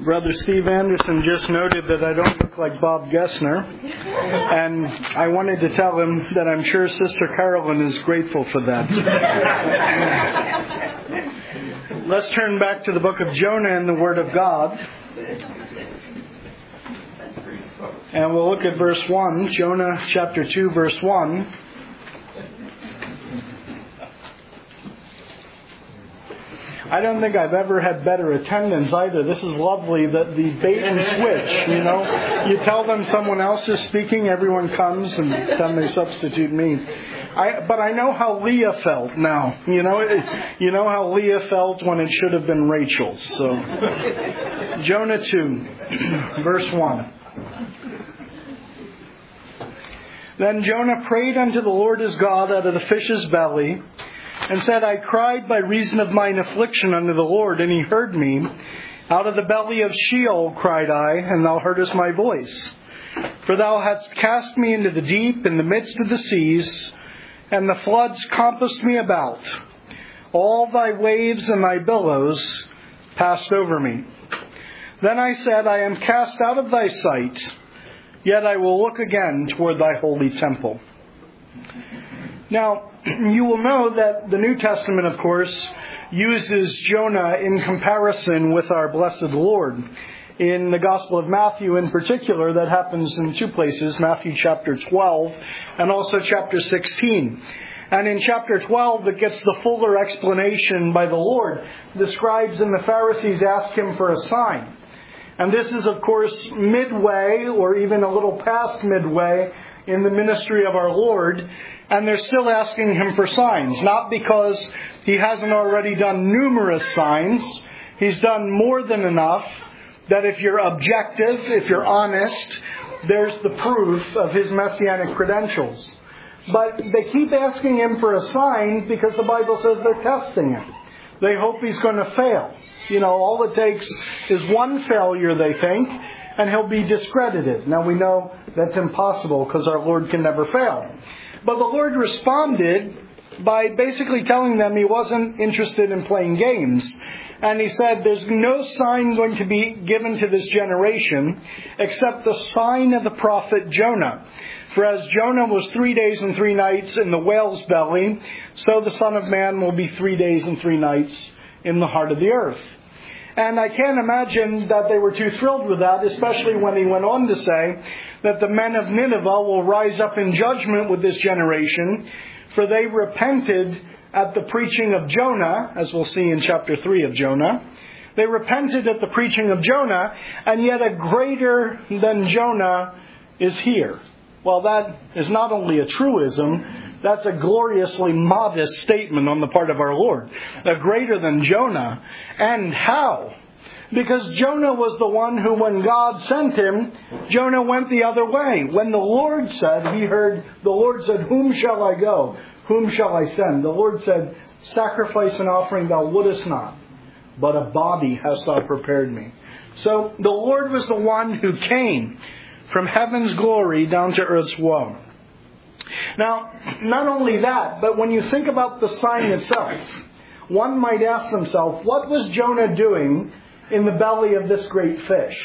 Brother Steve Anderson just noted that I don't look like Bob Gessner, and I wanted to tell him that I'm sure Sister Carolyn is grateful for that. Let's turn back to the book of Jonah and the Word of God. And we'll look at verse 1, Jonah chapter 2, verse 1. I don't think I've ever had better attendance either. This is lovely, that the bait and switch, you know. You tell them someone else is speaking, everyone comes, and then they substitute me. But I know how Leah felt now. You know how Leah felt when it should have been Rachel. So, Jonah 2, verse 1. Then Jonah prayed unto the Lord his God out of the fish's belly, and said, I cried by reason of mine affliction unto the Lord, and he heard me. Out of the belly of Sheol cried I, and thou heardest my voice. For thou hast cast me into the deep, in the midst of the seas, and the floods compassed me about. All thy waves and thy billows passed over me. Then I said, I am cast out of thy sight, yet I will look again toward thy holy temple. Now, you will know that the New Testament, of course, uses Jonah in comparison with our blessed Lord. In the Gospel of Matthew in particular, that happens in two places, Matthew chapter 12 and also chapter 16. And in chapter 12, it gets the fuller explanation by the Lord. The scribes and the Pharisees ask him for a sign. And this is, of course, midway, or even a little past midway, in the ministry of our Lord, and they're still asking him for signs. Not because he hasn't already done numerous signs. He's done more than enough that if you're objective, if you're honest, there's the proof of his messianic credentials. But they keep asking him for a sign because the Bible says they're testing him. They hope he's going to fail. You know, all it takes is one failure, they think, and he'll be discredited. Now we know that's impossible because our Lord can never fail. But the Lord responded by basically telling them he wasn't interested in playing games. And he said, there's no sign going to be given to this generation except the sign of the prophet Jonah. For as Jonah was 3 days and 3 nights in the whale's belly, so the Son of Man will be 3 days and 3 nights in the heart of the earth. And I can't imagine that they were too thrilled with that, especially when he went on to say that the men of Nineveh will rise up in judgment with this generation, for they repented at the preaching of Jonah, as we'll see in chapter 3 of Jonah. They repented at the preaching of Jonah, and yet a greater than Jonah is here. Well, that is not only a truism, that's a gloriously modest statement on the part of our Lord. A greater than Jonah. And how? Because Jonah was the one who, when God sent him, Jonah went the other way. When the Lord said, the Lord said, whom shall I go? Whom shall I send? The Lord said, sacrifice and offering thou wouldest not, but a body hast thou prepared me. So the Lord was the one who came from heaven's glory down to earth's woe. Now, not only that, but when you think about the sign itself, one might ask themselves, what was Jonah doing in the belly of this great fish?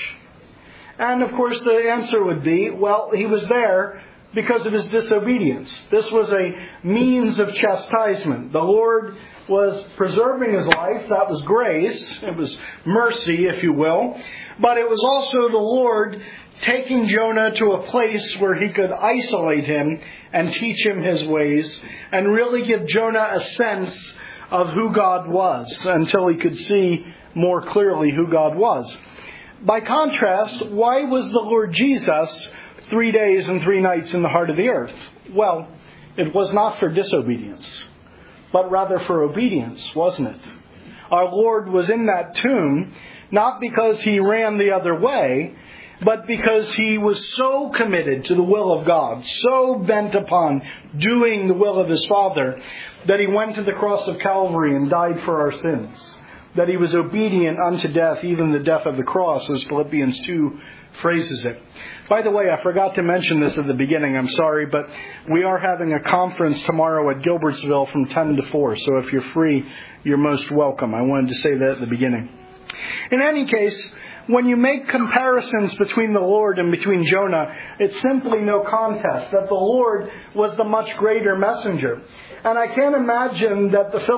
And of course the answer would be, well, he was there because of his disobedience. This was a means of chastisement. The Lord was preserving his life. That was grace. It was mercy, if you will. But it was also the Lord taking Jonah to a place where he could isolate him and teach him his ways and really give Jonah a sense of who God was until he could see more clearly who God was. By contrast, why was the Lord Jesus 3 days and 3 nights in the heart of the earth? Well, it was not for disobedience, but rather for obedience, wasn't it? Our Lord was in that tomb not because he ran the other way, but because he was so committed to the will of God, so bent upon doing the will of his Father, that he went to the cross of Calvary and died for our sins. That he was obedient unto death, even the death of the cross, as Philippians 2 phrases it. By the way, I forgot to mention this at the beginning, I'm sorry, but we are having a conference tomorrow at Gilbertsville from 10 to 4, so if you're free, you're most welcome. I wanted to say that at the beginning. In any case, when you make comparisons between the Lord and between Jonah, it's simply no contest that the Lord was the much greater messenger. And I can't imagine that the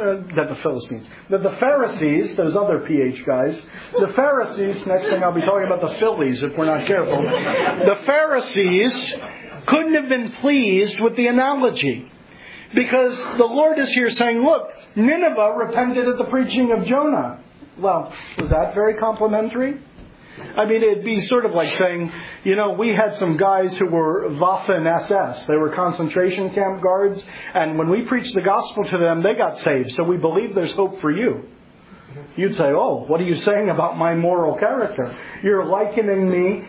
Pharisees, those other PH guys, the Pharisees, next thing I'll be talking about the Phillies if we're not careful, the Pharisees couldn't have been pleased with the analogy. Because the Lord is here saying, look, Nineveh repented at the preaching of Jonah. Well, was that very complimentary? I mean, it'd be sort of like saying, we had some guys who were Waffen-SS. They were concentration camp guards. And when we preached the gospel to them, they got saved. So we believe there's hope for you. You'd say, oh, what are you saying about my moral character? You're likening me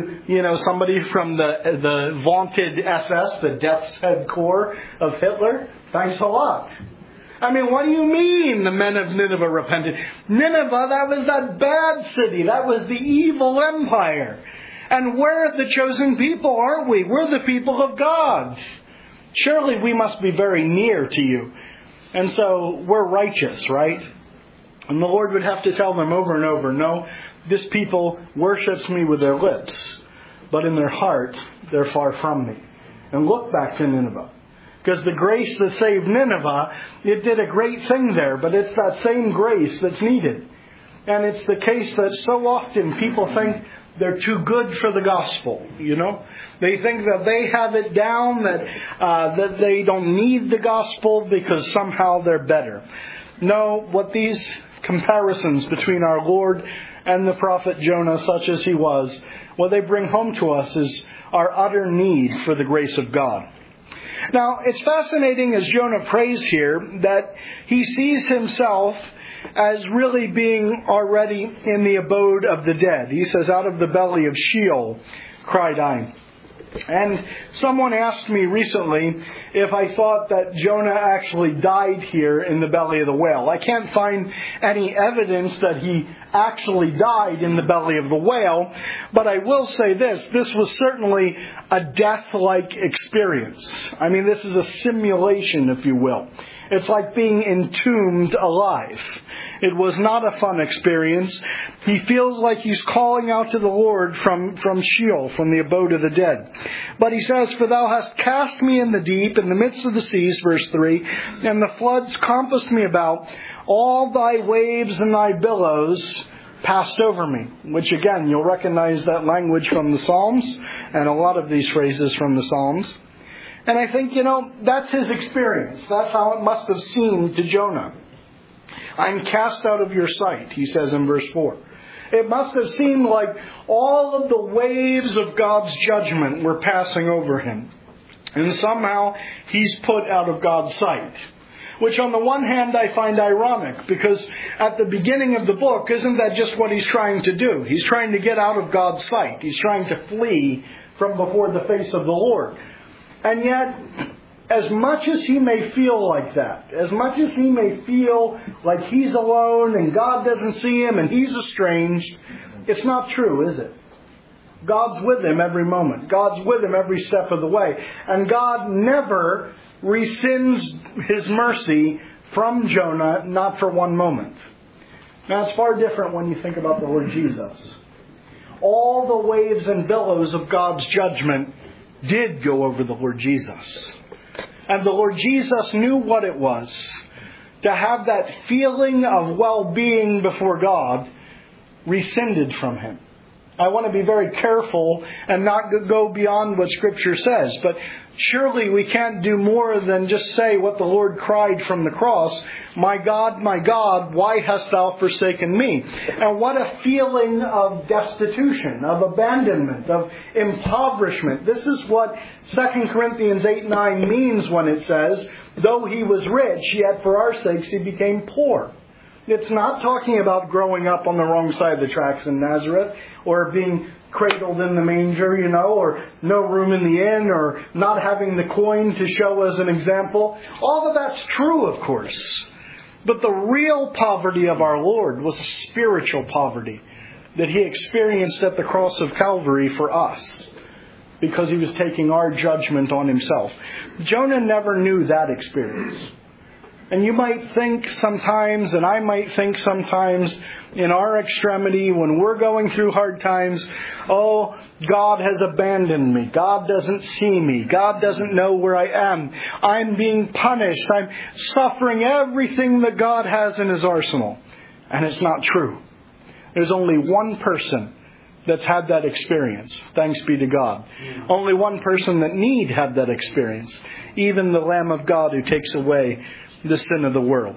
to, somebody from the vaunted SS, the Death's Head Corps of Hitler. Thanks a lot. I mean, what do you mean the men of Nineveh repented? Nineveh, that was that bad city. That was the evil empire. And we're the chosen people, aren't we? We're the people of God. Surely we must be very near to you. And so we're righteous, right? And the Lord would have to tell them over and over, no, this people worships me with their lips, but in their heart, they're far from me. And look back to Nineveh. Because the grace that saved Nineveh, it did a great thing there, but it's that same grace that's needed. And it's the case that so often people think they're too good for the gospel, They think that they have it down, that they don't need the gospel because somehow they're better. No, what these comparisons between our Lord and the prophet Jonah, such as he was, what they bring home to us is our utter need for the grace of God. Now, it's fascinating as Jonah prays here that he sees himself as really being already in the abode of the dead. He says, out of the belly of Sheol cried I. And someone asked me recently if I thought that Jonah actually died here in the belly of the whale. I can't find any evidence that he actually died in the belly of the whale, but I will say this was certainly a death-like experience. I mean, this is a simulation, if you will. It's like being entombed alive. It was not a fun experience. He feels like he's calling out to the Lord from Sheol, from the abode of the dead. But he says, for thou hast cast me in the deep, in the midst of the seas, verse 3, and the floods compassed me about. All thy waves and thy billows passed over me. Which again, you'll recognize that language from the Psalms, and a lot of these phrases from the Psalms. And I think, that's his experience. That's how it must have seemed to Jonah. I'm cast out of your sight, he says in verse 4. It must have seemed like all of the waves of God's judgment were passing over him. And somehow he's put out of God's sight. Which on the one hand I find ironic, because at the beginning of the book, isn't that just what he's trying to do? He's trying to get out of God's sight. He's trying to flee from before the face of the Lord. And yet, as much as he may feel like that, as much as he may feel like he's alone and God doesn't see him and he's estranged, it's not true, is it? God's with him every moment. God's with him every step of the way. And God never rescinds his mercy from Jonah, not for one moment. Now, it's far different when you think about the Lord Jesus. All the waves and billows of God's judgment did go over the Lord Jesus. And the Lord Jesus knew what it was to have that feeling of well-being before God rescinded from him. I want to be very careful and not go beyond what Scripture says. But surely we can't do more than just say what the Lord cried from the cross. My God, why hast thou forsaken me? And what a feeling of destitution, of abandonment, of impoverishment. This is what 2 Corinthians 8:9 means when it says, though he was rich, yet for our sakes he became poor. It's not talking about growing up on the wrong side of the tracks in Nazareth, or being cradled in the manger, or no room in the inn, or not having the coin to show as an example. All of that's true, of course. But the real poverty of our Lord was a spiritual poverty that he experienced at the cross of Calvary for us, because he was taking our judgment on himself. Jonah never knew that experience. And you might think sometimes, and I might think sometimes, in our extremity, when we're going through hard times, oh, God has abandoned me. God doesn't see me. God doesn't know where I am. I'm being punished. I'm suffering everything that God has in His arsenal. And it's not true. There's only one person that's had that experience. Thanks be to God. Only one person that need have that experience. Even the Lamb of God who takes away the sin of the world.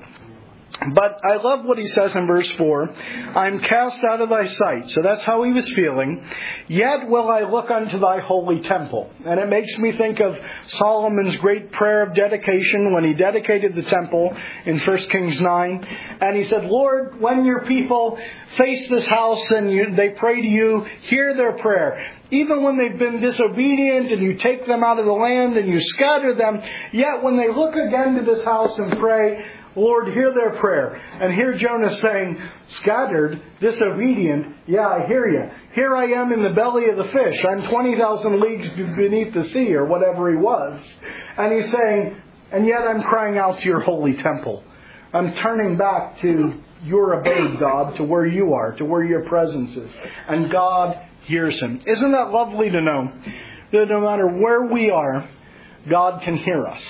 But I love what he says in verse 4. I'm cast out of thy sight. So that's how he was feeling. Yet will I look unto thy holy temple. And it makes me think of Solomon's great prayer of dedication when he dedicated the temple in 1 Kings 9. And he said, Lord, when your people face this house and they pray to you, hear their prayer. Even when they've been disobedient and you take them out of the land and you scatter them, yet when they look again to this house and pray, Lord, hear their prayer. And here Jonah saying, scattered, disobedient, yeah, I hear you. Here I am in the belly of the fish. I'm 20,000 leagues beneath the sea, or whatever he was. And he's saying, and yet I'm crying out to your holy temple. I'm turning back to your abode, God, to where you are, to where your presence is. And God hears him. Isn't that lovely to know that no matter where we are, God can hear us?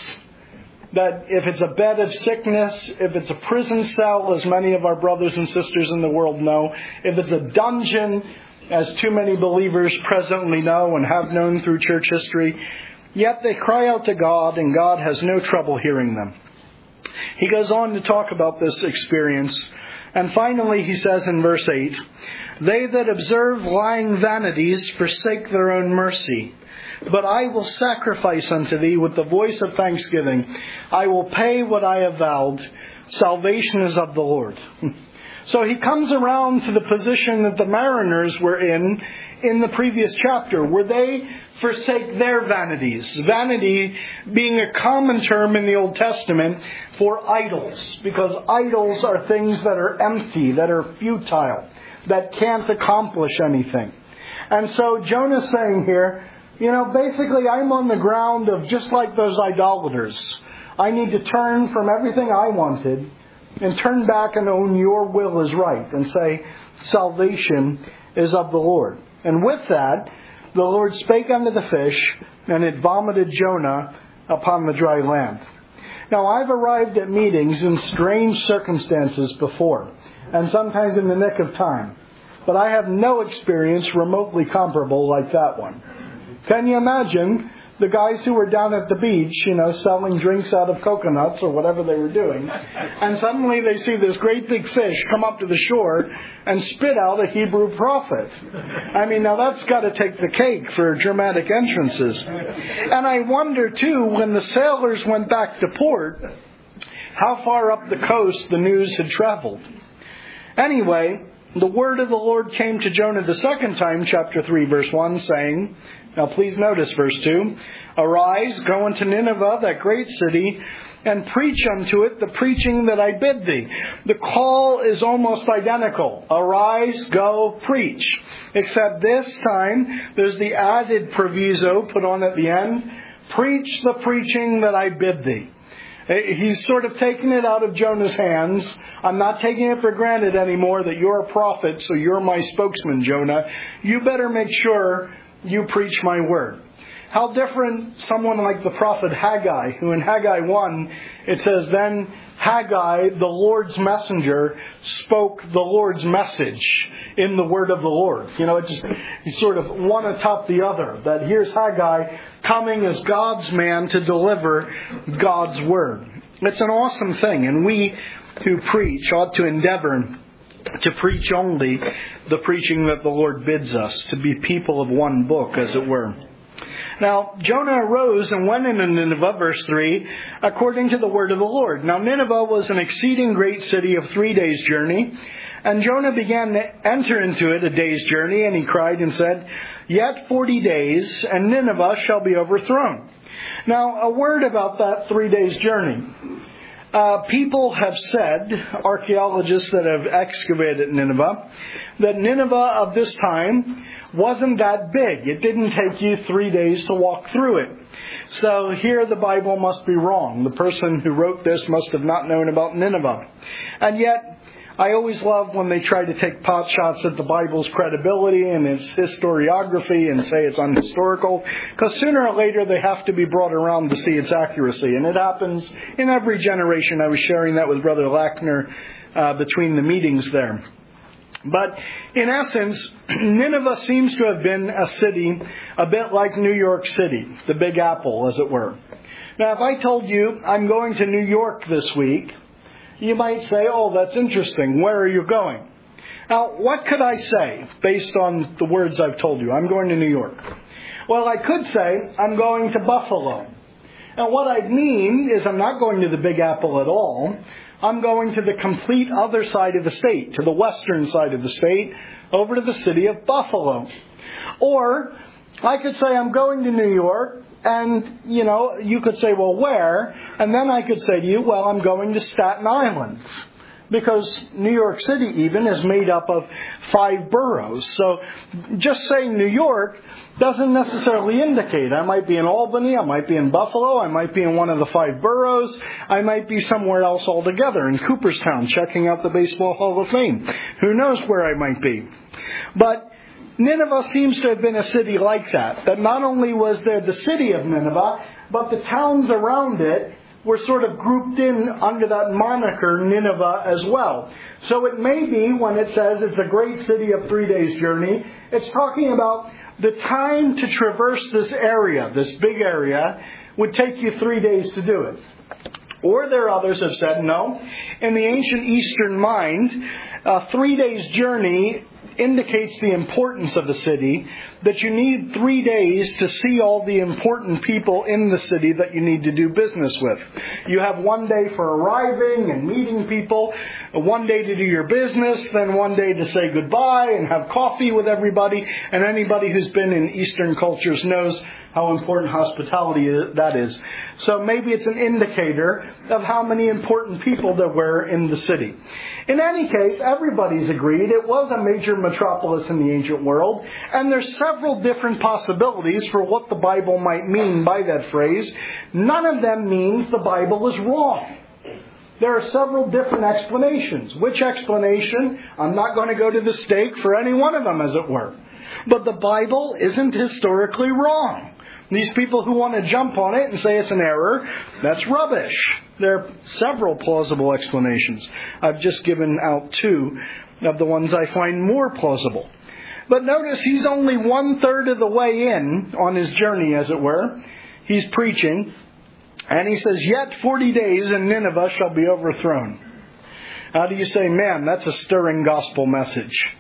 That if it's a bed of sickness, if it's a prison cell, as many of our brothers and sisters in the world know, if it's a dungeon, as too many believers presently know and have known through church history, yet they cry out to God and God has no trouble hearing them. He goes on to talk about this experience. And finally he says in verse 8, they that observe lying vanities forsake their own mercy. But I will sacrifice unto thee with the voice of thanksgiving. I will pay what I have vowed. Salvation is of the Lord. So he comes around to the position that the mariners were in the previous chapter, where they forsake their vanities. Vanity being a common term in the Old Testament for idols, because idols are things that are empty, that are futile, that can't accomplish anything. And so Jonah's saying here, basically I'm on the ground of just like those idolaters. I need to turn from everything I wanted and turn back and own your will is right and say salvation is of the Lord. And with that, the Lord spake unto the fish, and it vomited Jonah upon the dry land. Now I've arrived at meetings in strange circumstances before, and sometimes in the nick of time. But I have no experience remotely comparable like that one. Can you imagine the guys who were down at the beach, selling drinks out of coconuts or whatever they were doing, and suddenly they see this great big fish come up to the shore and spit out a Hebrew prophet. I mean, now that's got to take the cake for dramatic entrances. And I wonder, too, when the sailors went back to port, how far up the coast the news had traveled. Anyway, the word of the Lord came to Jonah the second time, chapter 3, verse 1, saying, now please notice verse 2, arise, go unto Nineveh, that great city, and preach unto it the preaching that I bid thee. The call is almost identical. Arise, go, preach. Except this time, there's the added proviso put on at the end, preach the preaching that I bid thee. He's sort of taken it out of Jonah's hands. I'm not taking it for granted anymore that you're a prophet, so you're my spokesman, Jonah. You better make sure you preach my word. How different someone like the prophet Haggai, who in Haggai 1, it says, then Haggai, the Lord's messenger, spoke the Lord's message in the word of the Lord. It's sort of one atop the other. That here's Haggai coming as God's man to deliver God's word. It's an awesome thing, and we who preach ought to endeavor to preach only the preaching that the Lord bids us, to be people of one book, as it were. Now, Jonah arose and went into Nineveh, verse 3, according to the word of the Lord. Now, Nineveh was an exceeding great city of 3 days' journey, and Jonah began to enter into it a day's journey, and he cried and said, yet 40 days, and Nineveh shall be overthrown. Now, a word about that 3 days' journey. People have said, archaeologists that have excavated Nineveh, that Nineveh of this time wasn't that big. It didn't take you 3 days to walk through it. So here the Bible must be wrong. The person who wrote this must have not known about Nineveh. And yet, I always love when they try to take pot shots at the Bible's credibility and its historiography and say it's unhistorical, because sooner or later they have to be brought around to see its accuracy. And it happens in every generation. I was sharing that with Brother Lackner between the meetings there. But in essence, Nineveh seems to have been a city a bit like New York City, the Big Apple, as it were. Now, if I told you I'm going to New York this week, you might say, oh, that's interesting. Where are you going? Now, what could I say based on the words I've told you? I'm going to New York. Well, I could say I'm going to Buffalo. Now, what I mean is I'm not going to the Big Apple at all. I'm going to the complete other side of the state, to the western side of the state, over to the city of Buffalo. Or I could say I'm going to New York, and, you could say, well, where? And then I could say to you, well, I'm going to Staten Island. Because New York City even is made up of 5 boroughs. So just saying New York doesn't necessarily indicate. I might be in Albany, I might be in Buffalo, I might be in one of the 5 boroughs, I might be somewhere else altogether, in Cooperstown, checking out the Baseball Hall of Fame. Who knows where I might be. But Nineveh seems to have been a city like that. That not only was there the city of Nineveh, but the towns around it were sort of grouped in under that moniker Nineveh as well. So it may be, when it says it's a great city of 3 days' journey, it's talking about the time to traverse this area, this big area, would take you 3 days to do it. Or there are others have said, no, in the ancient Eastern mind, a 3 days' journey indicates the importance of the city, that you need 3 days to see all the important people in the city that you need to do business with. You have 1 day for arriving and meeting people, 1 day to do your business, then 1 day to say goodbye and have coffee with everybody. And anybody who's been in Eastern cultures knows how important hospitality that is. So maybe it's an indicator of how many important people there were in the city. In any case, everybody's agreed it was a major metropolis in the ancient world, and there's several different possibilities for what the Bible might mean by that phrase. None of them means the Bible is wrong. There are several different explanations. Which explanation? I'm not going to go to the stake for any one of them, as it were. But the Bible isn't historically wrong. These people who want to jump on it and say it's an error, that's rubbish. There are several plausible explanations. I've just given out 2 of the ones I find more plausible. But notice he's only 1/3 of the way in on his journey, as it were. He's preaching, and he says, yet 40 days and Nineveh shall be overthrown. How do you say, man, that's a stirring gospel message?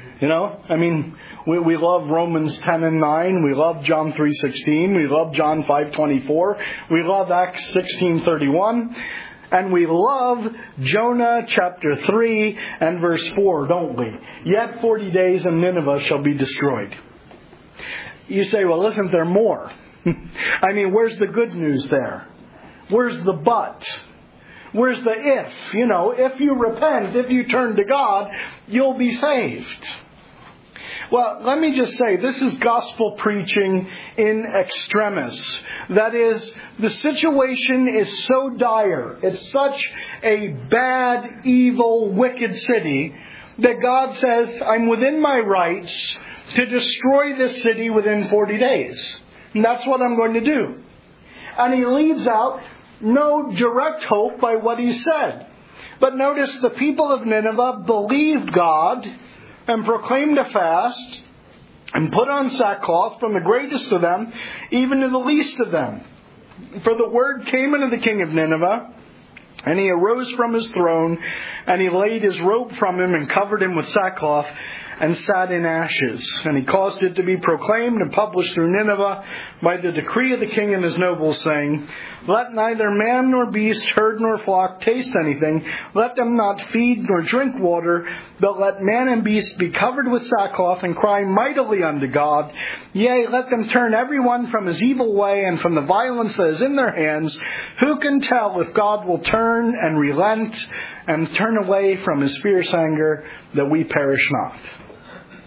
We love Romans 10 and 9. We love John 3:16. We love John 5:24. We love Acts 16:31. And we love Jonah chapter 3 and verse 4, don't we? Yet 40 days and Nineveh shall be destroyed. You say, well, isn't there more? Where's the good news there? Where's the but? Where's the if? If you repent, if you turn to God, you'll be saved. Well, let me just say, this is gospel preaching in extremis. That is, the situation is so dire, it's such a bad, evil, wicked city, that God says, I'm within my rights to destroy this city within 40 days. And that's what I'm going to do. And he leaves out no direct hope by what he said. But notice the people of Nineveh believed God and proclaimed a fast, and put on sackcloth, from the greatest of them, even to the least of them. For the word came unto the king of Nineveh, and he arose from his throne, and he laid his robe from him, and covered him with sackcloth, and sat in ashes. And he caused it to be proclaimed and published through Nineveh by the decree of the king and his nobles, saying, let neither man nor beast, herd nor flock taste anything. Let them not feed nor drink water, but let man and beast be covered with sackcloth and cry mightily unto God. Yea, let them turn every one from his evil way and from the violence that is in their hands. Who can tell if God will turn and relent and turn away from his fierce anger, that we perish not?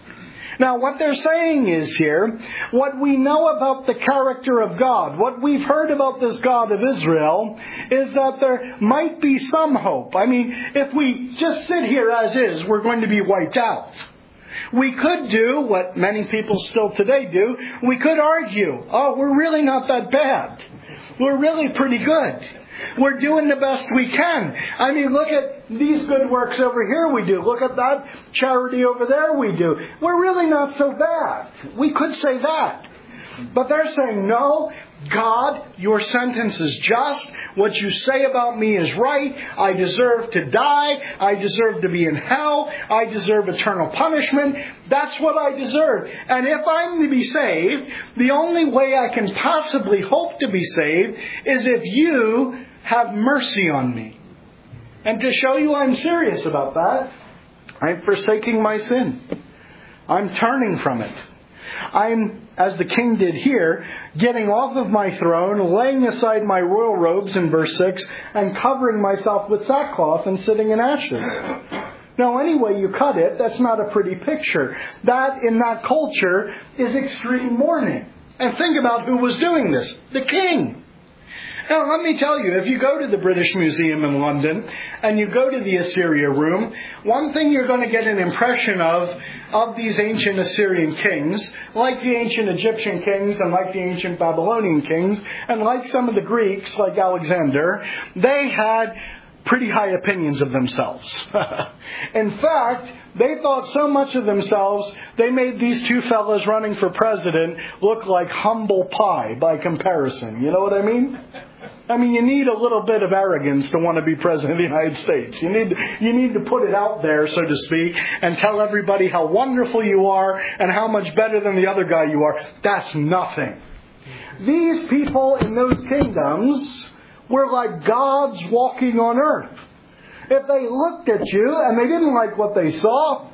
Now, what they're saying is here, what we know about the character of God, what we've heard about this God of Israel, is that there might be some hope. I mean, if we just sit here as is, we're going to be wiped out. We could do what many people still today do. We could argue, oh, we're really not that bad. We're really pretty good. We're doing the best we can. I mean, look at these good works over here we do. Look at that charity over there we do. We're really not so bad. We could say that. But they're saying, no, God, your sentence is just. What you say about me is right. I deserve to die. I deserve to be in hell. I deserve eternal punishment. That's what I deserve. And if I'm to be saved, the only way I can possibly hope to be saved is if you have mercy on me. And to show you I'm serious about that, I'm forsaking my sin. I'm turning from it. I'm, as the king did here, getting off of my throne, laying aside my royal robes in verse 6, and covering myself with sackcloth and sitting in ashes. Now, any way you cut it, that's not a pretty picture. That, in that culture, is extreme mourning. And think about who was doing this. The king. Now, let me tell you, if you go to the British Museum in London and you go to the Assyria room, one thing you're going to get an impression of these ancient Assyrian kings, like the ancient Egyptian kings and like the ancient Babylonian kings, and like some of the Greeks, like Alexander, they had pretty high opinions of themselves. In fact, they thought so much of themselves, they made these two fellas running for president look like humble pie by comparison. You know what I mean? I mean, you need a little bit of arrogance to want to be president of the United States. You need to put it out there, so to speak, and tell everybody how wonderful you are and how much better than the other guy you are. That's nothing. These people in those kingdoms were like gods walking on earth. If they looked at you and they didn't like what they saw,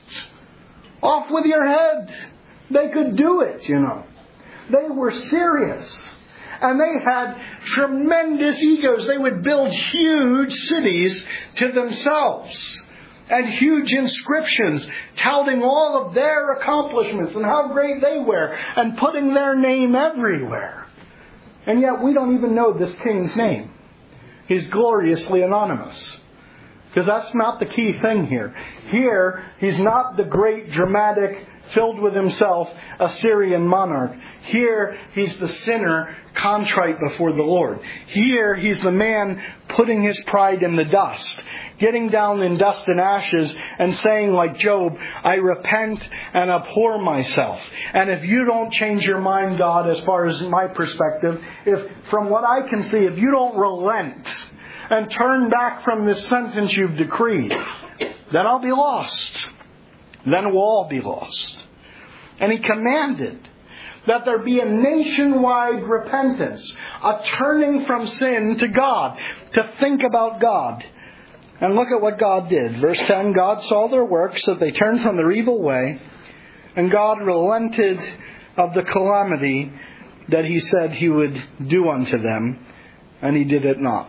off with your head. They could do it, you know. They were serious. And they had tremendous egos. They would build huge cities to themselves. And huge inscriptions touting all of their accomplishments and how great they were. And putting their name everywhere. And yet we don't even know this king's name. He's gloriously anonymous. Because that's not the key thing here. Here, he's not the great, dramatic, filled with himself Assyrian monarch. Here, he's the sinner contrite before the Lord. Here, he's the man putting his pride in the dust, getting down in dust and ashes and saying like Job, I repent and abhor myself. And if you don't change your mind, God, as far as my perspective, if from what I can see, if you don't relent and turn back from this sentence you've decreed, then I'll be lost. Then we'll all be lost. And he commanded that there be a nationwide repentance, a turning from sin to God, to think about God. And look at what God did. Verse 10, God saw their works, that they turned from their evil way, and God relented of the calamity that he said he would do unto them, and he did it not.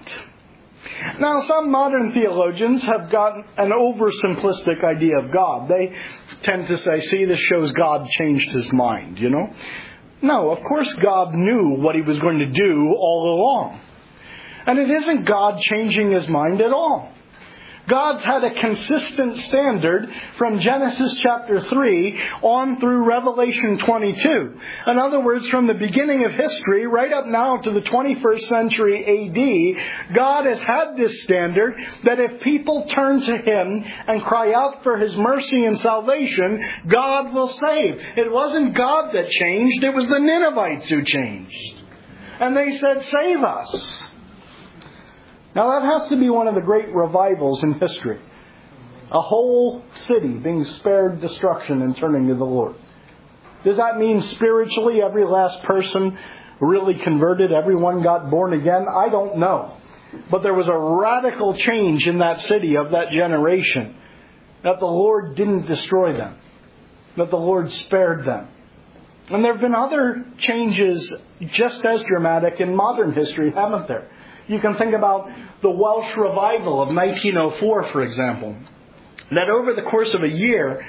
Now, some modern theologians have got an oversimplistic idea of God. They tend to say, see, this shows God changed his mind, you know. No, of course God knew what he was going to do all along. And it isn't God changing his mind at all. God's had a consistent standard from Genesis chapter 3 on through Revelation 22. In other words, from the beginning of history right up now to the 21st century AD, God has had this standard that if people turn to him and cry out for his mercy and salvation, God will save. It wasn't God that changed, it was the Ninevites who changed. And they said, save us. Now that has to be one of the great revivals in history. A whole city being spared destruction and turning to the Lord. Does that mean spiritually every last person really converted? Everyone got born again? I don't know. But there was a radical change in that city of that generation. That the Lord didn't destroy them. That the Lord spared them. And there have been other changes just as dramatic in modern history, haven't there? You can think about the Welsh revival of 1904, for example. That over the course of a year,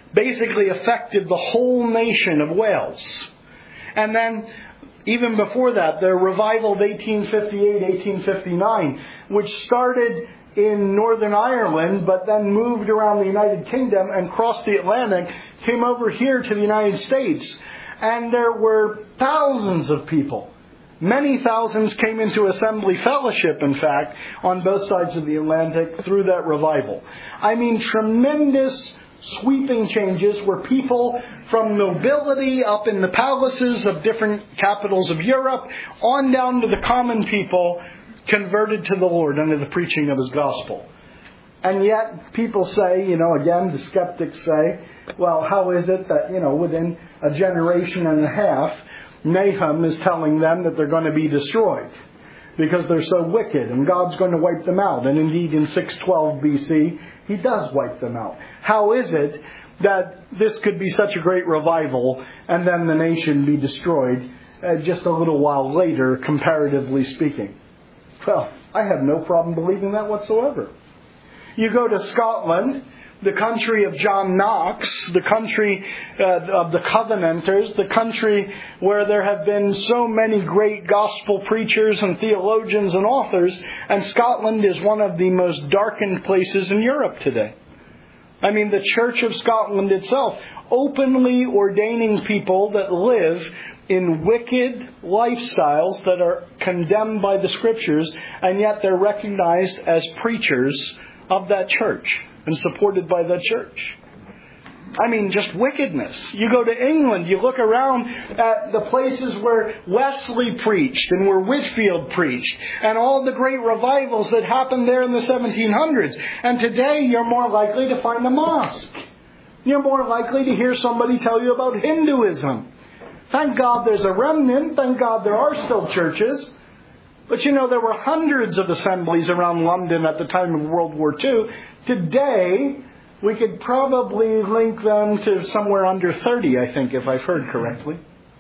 basically affected the whole nation of Wales. And then, even before that, the revival of 1858, 1859, which started in Northern Ireland, but then moved around the United Kingdom and crossed the Atlantic, came over here to the United States. And there were thousands of people. Many thousands came into Assembly Fellowship, in fact, on both sides of the Atlantic through that revival. I mean, tremendous sweeping changes where people from nobility up in the palaces of different capitals of Europe on down to the common people converted to the Lord under the preaching of His gospel. And yet people say, again, the skeptics say, well, how is it that, within a generation and a half, Nahum is telling them that they're going to be destroyed because they're so wicked and God's going to wipe them out. And indeed in 612 BC, He does wipe them out. How is it that this could be such a great revival and then the nation be destroyed just a little while later, comparatively speaking? Well, I have no problem believing that whatsoever. You go to Scotland, the country of John Knox, the country of the Covenanters, the country where there have been so many great gospel preachers and theologians and authors, and Scotland is one of the most darkened places in Europe today. I mean, the Church of Scotland itself, openly ordaining people that live in wicked lifestyles that are condemned by the Scriptures, and yet they're recognized as preachers of that church and supported by that church. I mean, just wickedness. You go to England, you look around at the places where Wesley preached and where Whitefield preached and all the great revivals that happened there in the 1700s. And today you're more likely to find a mosque. You're more likely to hear somebody tell you about Hinduism. Thank God there's a remnant. Thank God there are still churches. But there were hundreds of assemblies around London at the time of World War II. Today, we could probably link them to somewhere under 30, I think, if I've heard correctly.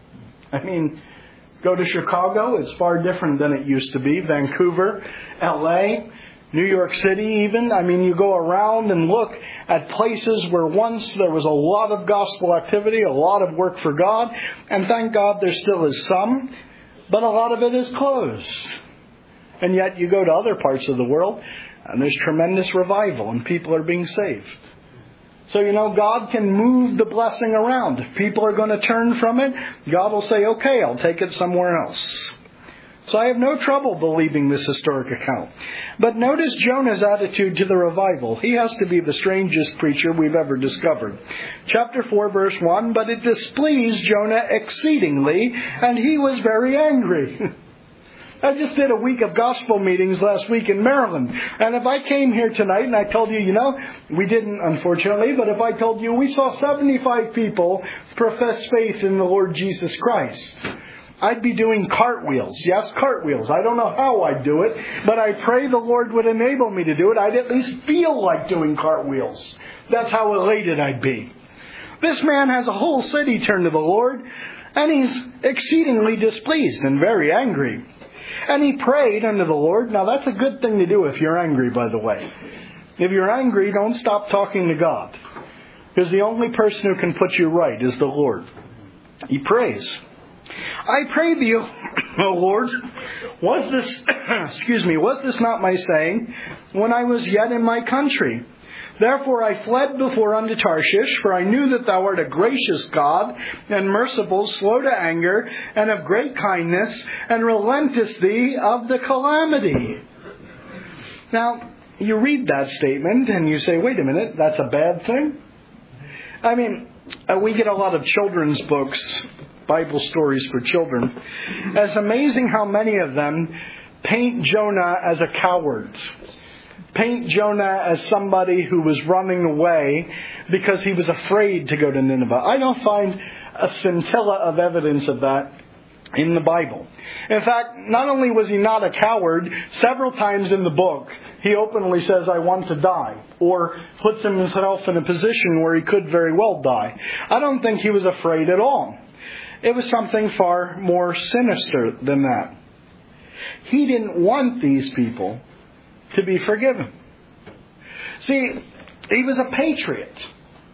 I mean, go to Chicago, it's far different than it used to be. Vancouver, LA, New York City even. I mean, you go around and look at places where once there was a lot of gospel activity, a lot of work for God, and thank God there still is some, but a lot of it is closed. And yet you go to other parts of the world, and there's tremendous revival, and people are being saved. So, God can move the blessing around. If people are going to turn from it, God will say, okay, I'll take it somewhere else. So I have no trouble believing this historic account. But notice Jonah's attitude to the revival. He has to be the strangest preacher we've ever discovered. Chapter 4, verse 1, but it displeased Jonah exceedingly, and he was very angry. I just did a week of gospel meetings last week in Maryland. And if I came here tonight and I told you, we didn't, unfortunately, but if I told you we saw 75 people profess faith in the Lord Jesus Christ, I'd be doing cartwheels. Yes, cartwheels. I don't know how I'd do it, but I pray the Lord would enable me to do it. I'd at least feel like doing cartwheels. That's how elated I'd be. This man has a whole city turned to the Lord, and he's exceedingly displeased and very angry. And he prayed unto the Lord. Now that's a good thing to do if you're angry, by the way. If you're angry, don't stop talking to God. Because the only person who can put you right is the Lord. He prays. I pray thee, O Lord, was this not my saying when I was yet in my country? Therefore I fled before unto Tarshish, for I knew that thou art a gracious God, and merciful, slow to anger, and of great kindness, and relentest thee of the calamity. Now, you read that statement, and you say, wait a minute, that's a bad thing? I mean, we get a lot of children's books, Bible stories for children. It's amazing how many of them paint Jonah as a coward. Paint Jonah as somebody who was running away because he was afraid to go to Nineveh. I don't find a scintilla of evidence of that in the Bible. In fact, not only was he not a coward, several times in the book, he openly says, I want to die, or puts himself in a position where he could very well die. I don't think he was afraid at all. It was something far more sinister than that. He didn't want these people to be forgiven. See, he was a patriot.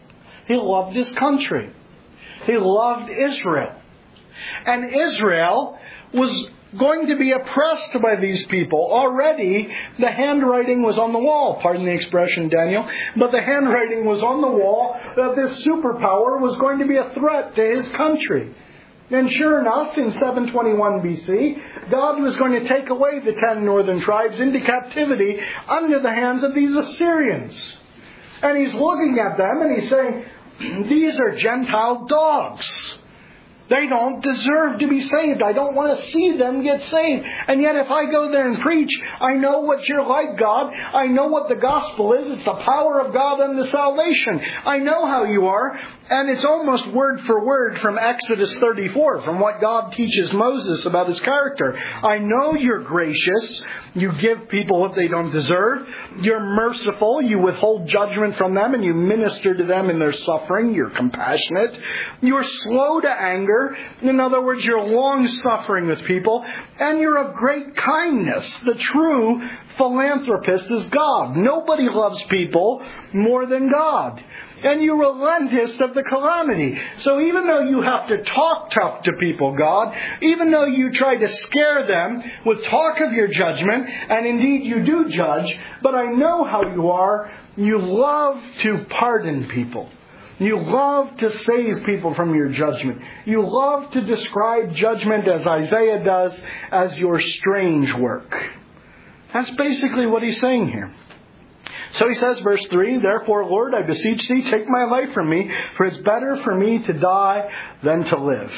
He loved his country. He loved Israel. And Israel was going to be oppressed by these people. Already, the handwriting was on the wall. Pardon the expression, Daniel. But the handwriting was on the wall that this superpower was going to be a threat to his country. And sure enough, in 721 BC, God was going to take away the 10 northern tribes into captivity under the hands of these Assyrians. And he's looking at them and he's saying, these are Gentile dogs. They don't deserve to be saved. I don't want to see them get saved. And yet if I go there and preach, I know what you're like, God. I know what the gospel is. It's the power of God unto salvation. I know how you are. And it's almost word for word from Exodus 34, from what God teaches Moses about his character. I know you're gracious. You give people what they don't deserve. You're merciful. You withhold judgment from them and you minister to them in their suffering. You're compassionate. You're slow to anger. In other words, you're long-suffering with people. And you're of great kindness. The true philanthropist is God. Nobody loves people more than God. And you relent of the calamity. So even though you have to talk tough to people, God, even though you try to scare them with talk of your judgment, and indeed you do judge, but I know how you are, you love to pardon people. You love to save people from your judgment. You love to describe judgment, as Isaiah does, as your strange work. That's basically what he's saying here. So he says, verse 3, therefore, Lord, I beseech thee, take my life from me, for it's better for me to die than to live.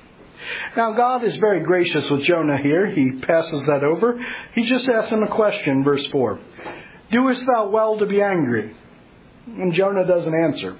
Now, God is very gracious with Jonah here. He passes that over. He just asks him a question, verse 4. Doest thou well to be angry? And Jonah doesn't answer.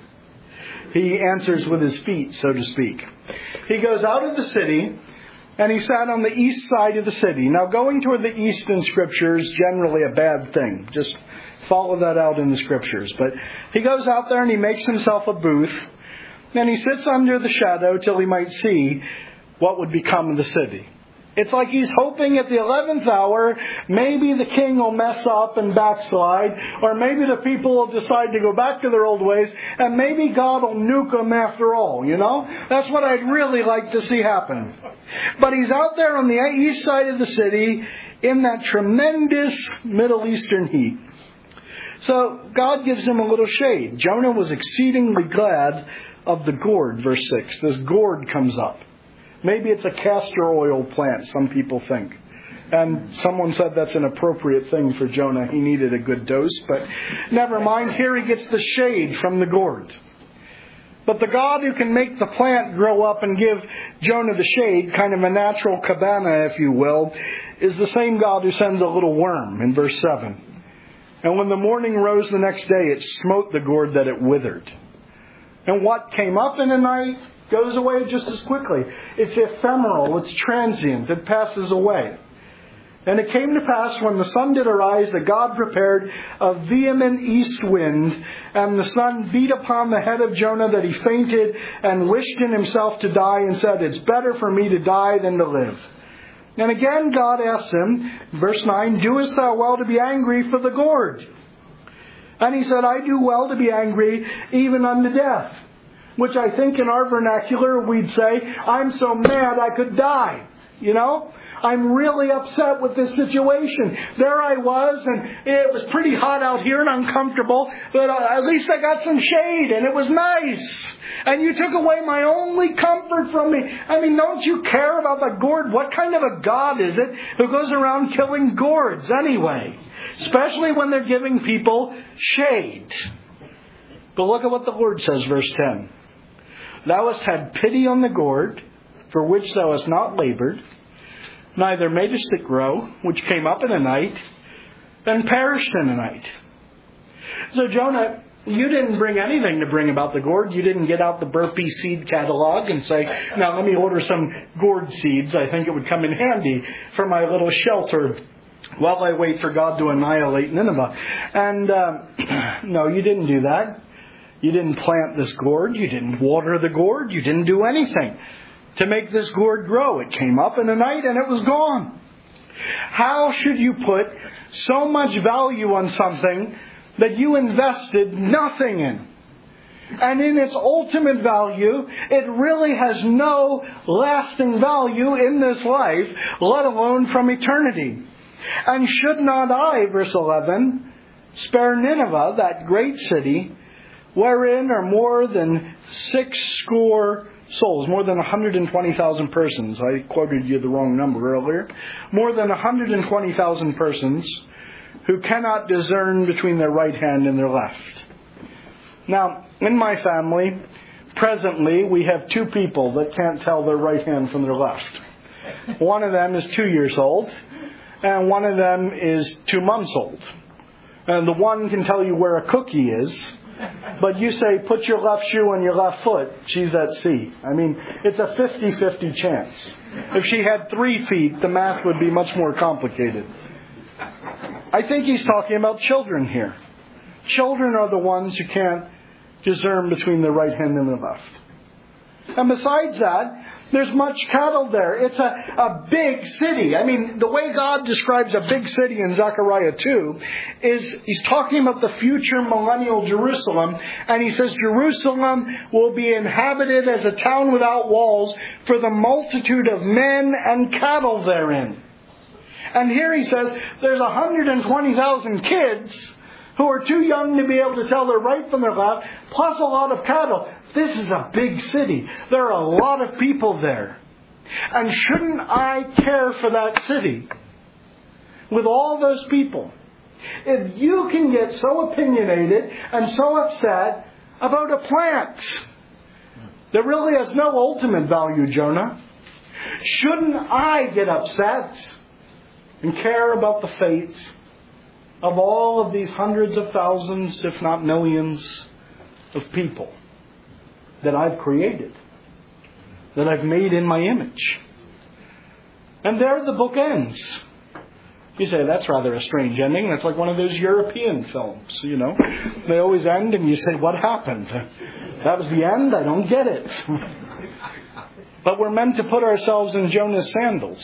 He answers with his feet, so to speak. He goes out of the city, and he sat on the east side of the city. Now, going toward the east in Scripture is generally a bad thing. Just follow that out in the Scriptures. But he goes out there and he makes himself a booth. And he sits under the shadow till he might see what would become of the city. It's like he's hoping at the 11th hour, maybe the king will mess up and backslide, or maybe the people will decide to go back to their old ways, and maybe God will nuke them after all, you know? That's what I'd really like to see happen. But he's out there on the east side of the city in that tremendous Middle Eastern heat. So God gives him a little shade. Jonah was exceedingly glad of the gourd, verse 6. This gourd comes up. Maybe it's a castor oil plant, some people think. And someone said that's an appropriate thing for Jonah. He needed a good dose, but never mind. Here he gets the shade from the gourd. But the God who can make the plant grow up and give Jonah the shade, kind of a natural cabana, if you will, is the same God who sends a little worm in verse 7. And when the morning rose the next day, it smote the gourd that it withered. And what came up in a night goes away just as quickly. It's ephemeral, it's transient, it passes away. And it came to pass when the sun did arise that God prepared a vehement east wind, and the sun beat upon the head of Jonah that he fainted and wished in himself to die and said, it's better for me to die than to live. And again God asks him, verse 9, doest thou well to be angry for the gourd? And he said, I do well to be angry even unto death. Which I think in our vernacular we'd say, I'm so mad I could die. You know? I'm really upset with this situation. There I was, and it was pretty hot out here and uncomfortable, but at least I got some shade, and it was nice. And you took away my only comfort from me. I mean, don't you care about the gourd? What kind of a God is it who goes around killing gourds anyway? Especially when they're giving people shade. But look at what the Lord says, verse 10. Thou hast had pity on the gourd, for which thou hast not labored, neither madest it grow, which came up in a night, and perished in a night. So Jonah, you didn't bring anything to bring about the gourd. You didn't get out the Burpee seed catalog and say, now let me order some gourd seeds. I think it would come in handy for my little shelter while I wait for God to annihilate Nineveh. And no, you didn't do that. You didn't plant this gourd. You didn't water the gourd. You didn't do anything to make this gourd grow. It came up in a night and it was gone. How should you put so much value on something that you invested nothing in? And in its ultimate value, it really has no lasting value in this life, let alone from eternity. And should not I, verse 11, spare Nineveh, that great city, wherein are more than 60 souls, more than 120,000 persons. I quoted you the wrong number earlier. More than 120,000 persons who cannot discern between their right hand and their left. Now, in my family, presently, we have 2 people that can't tell their right hand from their left. One of them is 2 years old, and one of them is 2 months old. And the one can tell you where a cookie is, but you say, put your left shoe on your left foot, she's at C. I mean, it's a 50-50 chance. If she had 3 feet, the math would be much more complicated. I think he's talking about children here. Children are the ones who can't discern between the right hand and the left. And besides that, there's much cattle there. It's a big city. I mean, the way God describes a big city in Zechariah 2 is he's talking about the future millennial Jerusalem. And he says Jerusalem will be inhabited as a town without walls for the multitude of men and cattle therein. And here he says there's 120,000 kids who are too young to be able to tell their right from their left, plus a lot of cattle. This is a big city. There are a lot of people there. And shouldn't I care for that city? With all those people. If you can get so opinionated and so upset about a plant that really has no ultimate value, Jonah, shouldn't I get upset and care about the fate of all of these hundreds of thousands, if not millions, of people that I've created, that I've made in my image? And there the book ends. You say, that's rather a strange ending. That's like one of those European films, you know. They always end and you say, what happened? That was the end? I don't get it. But we're meant to put ourselves in Jonah's sandals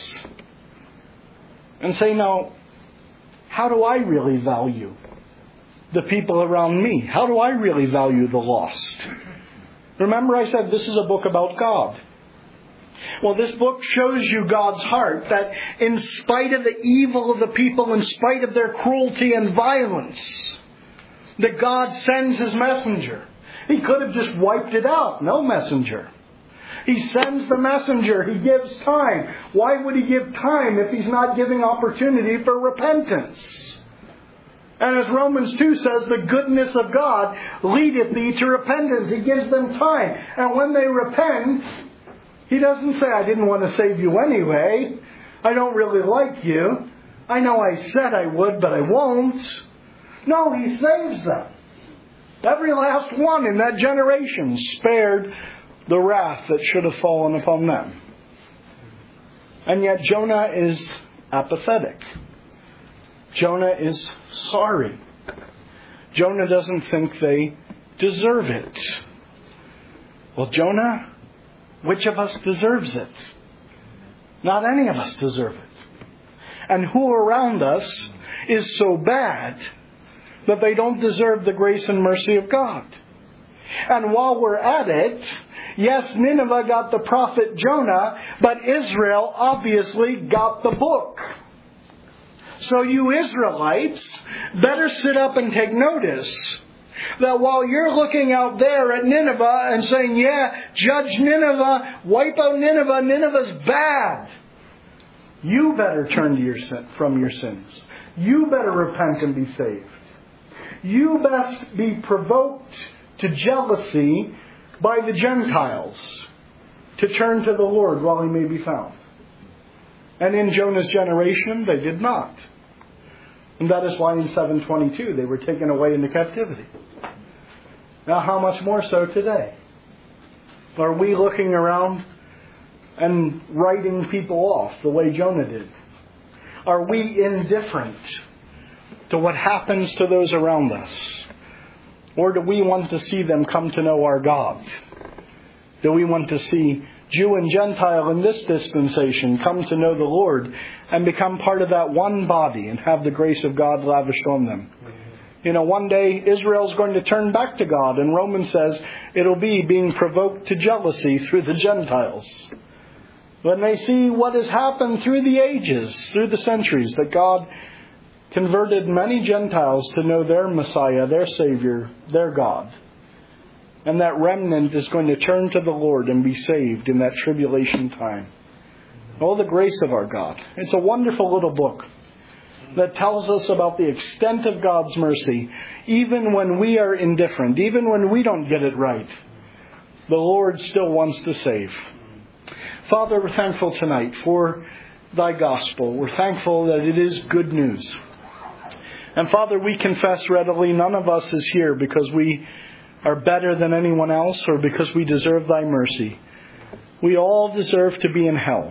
and say, now, how do I really value the people around me? How do I really value the lost? Remember I said this is a book about God. Well, this book shows you God's heart, that in spite of the evil of the people, in spite of their cruelty and violence, that God sends His messenger. He could have just wiped it out. No messenger. He sends the messenger. He gives time. Why would He give time if He's not giving opportunity for repentance? And as Romans 2 says, the goodness of God leadeth thee to repentance. He gives them time. And when they repent, He doesn't say, I didn't want to save you anyway. I don't really like you. I know I said I would, but I won't. No, He saves them. Every last one in that generation spared the wrath that should have fallen upon them. And yet Jonah is apathetic. Jonah is sorry. Jonah doesn't think they deserve it. Well, Jonah, which of us deserves it? Not any of us deserve it. And who around us is so bad that they don't deserve the grace and mercy of God? And while we're at it, yes, Nineveh got the prophet Jonah, but Israel obviously got the book. So you Israelites better sit up and take notice that while you're looking out there at Nineveh and saying, yeah, judge Nineveh, wipe out Nineveh, Nineveh's bad, you better turn to from your sins. You better repent and be saved. You best be provoked to jealousy by the Gentiles to turn to the Lord while He may be found. And in Jonah's generation, they did not. And that is why in 722 they were taken away into captivity. Now how much more so today? Are we looking around and writing people off the way Jonah did? Are we indifferent to what happens to those around us? Or do we want to see them come to know our God? Do we want to see Jew and Gentile in this dispensation come to know the Lord and become part of that one body and have the grace of God lavished on them? One day Israel's going to turn back to God, and Romans says it'll be being provoked to jealousy through the Gentiles. When they see what has happened through the ages, through the centuries, that God converted many Gentiles to know their Messiah, their Savior, their God. And that remnant is going to turn to the Lord and be saved in that tribulation time. Oh, the grace of our God. It's a wonderful little book that tells us about the extent of God's mercy, even when we are indifferent, even when we don't get it right. The Lord still wants to save. Father, we're thankful tonight for Thy gospel. We're thankful that it is good news. And Father, we confess readily, none of us is here because we are better than anyone else or because we deserve Thy mercy. We all deserve to be in hell.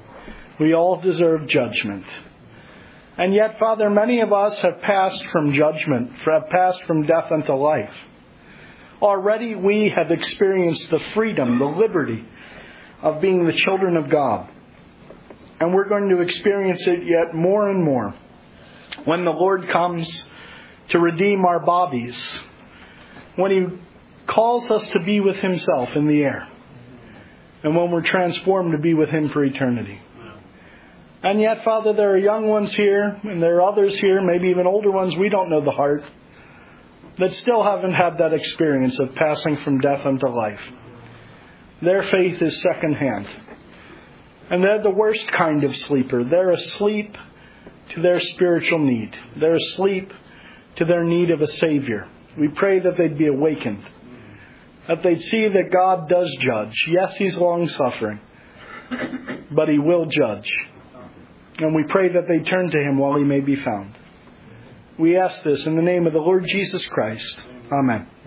We all deserve judgment. And yet, Father, many of us have passed from judgment, have passed from death unto life. Already we have experienced the freedom, the liberty of being the children of God. And we're going to experience it yet more and more when the Lord comes to redeem our bodies, when He calls us to be with Himself in the air, and when we're transformed to be with Him for eternity. And yet, Father, there are young ones here, and there are others here, maybe even older ones, we don't know the heart, that still haven't had that experience of passing from death unto life. Their faith is secondhand. And they're the worst kind of sleeper. They're asleep to their spiritual need. They're asleep to their need of a Savior. We pray that they'd be awakened, that they'd see that God does judge. Yes, He's long-suffering, but He will judge. And we pray that they turn to Him while He may be found. We ask this in the name of the Lord Jesus Christ. Amen.